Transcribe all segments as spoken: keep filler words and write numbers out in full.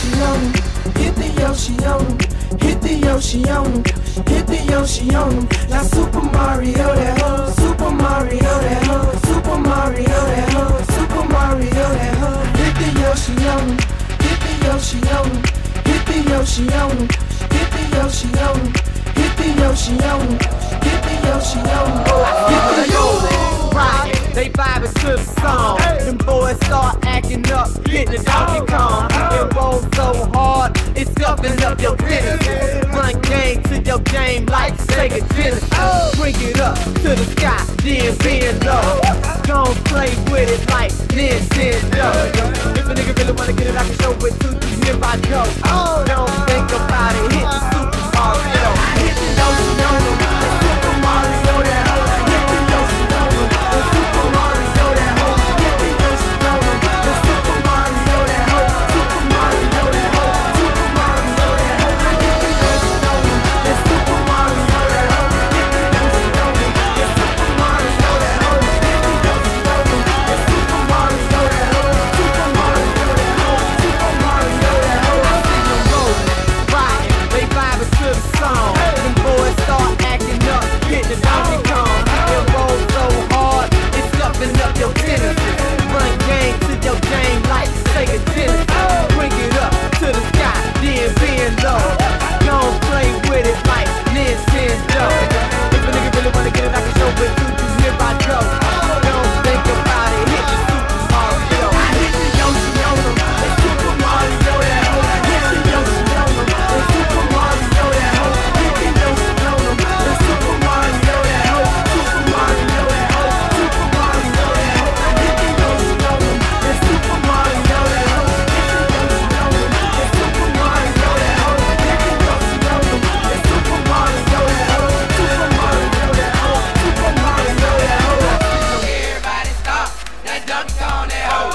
Yoshi on 'em, hit the Yoshi on 'em, hit the Yoshi on 'em, hit the Yoshi on 'em. Now Super Mario that hoe, Super Mario that hoe, Super Mario that hoe, Super Mario that hoe. Hit the Yoshi on 'em, hit the Yoshi on 'em, hit the Yoshi on 'em, hit the Yoshi on 'em, hit the Yoshi on 'em, hit the Yoshi on 'em, hit the Yoshi. Rockin', they vibing to the song. Them boys start acting up, hit the Donkey Kong. It rolls so hard, it's scuffing up your business. Run game to your game like Sega Genesis. Bring it up to the sky, then bend low. Don't play with it like Nintendo. If a nigga really wanna get it, I can show it to you. Here I go. Don't think about it, hit the Super Mario. Hit the Yoshi on 'em, the Super Mario that hoe. Hit the Yoshi on 'em, the Super Mario that hoe. Hit the Yoshi on 'em, the Super Mario that hoe. Super Mario that hoe, Super Mario that hoe. Hit the Yoshi on 'em, the Super Mario that hoe. Hit the Yoshi on 'em, the Super Mario that hoe. Hit the Yoshi on 'em, the Super Mario that hoe. Super Mario that hoe, Super Mario that hoe. I see them rolling, riding, they vibing to the song. Them boys start acting up, hit the Donkey Kong. It rolls so hard, it's scuffing up your Genesis. Run game to your game like Sega Genesis. Bring it up to the sky, then bend low. Don't play with it like Nintendo. If a nigga really wanna get it, I can show it to you. Here I go. Don't think about it, hit the Super Mario. I hit the Yoshi on 'em, the Super Mario that hoe. Hit the Yoshi on 'em, the Super Mario that hoe. Hit the Yoshi on 'em, the Super Mario that hoe. Super Mario that hoe, Super Mario that hoe. Hit the Yoshi on 'em, the Super Mario that hoe. Hit the Yoshi on 'em, the Super Mario that hoe. Hit the Yoshi on 'em, the Super Mario that hoe. Super Mario that hoe, Super Mario that hoe. Everybody stop, that Donkey Kong that hoe.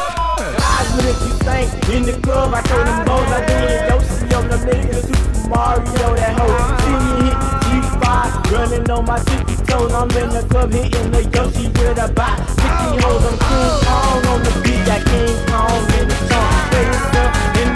I make you think in the club, I throw them bones, I do it Yoshi on the nigga, Super Mario that hoe. See me hit the G five, running on my tippy toes. I'm in the club hitting the Yoshi with a bot. Sticky hoes, I'm King Kong on the beat, got King Kong in the song. Face up in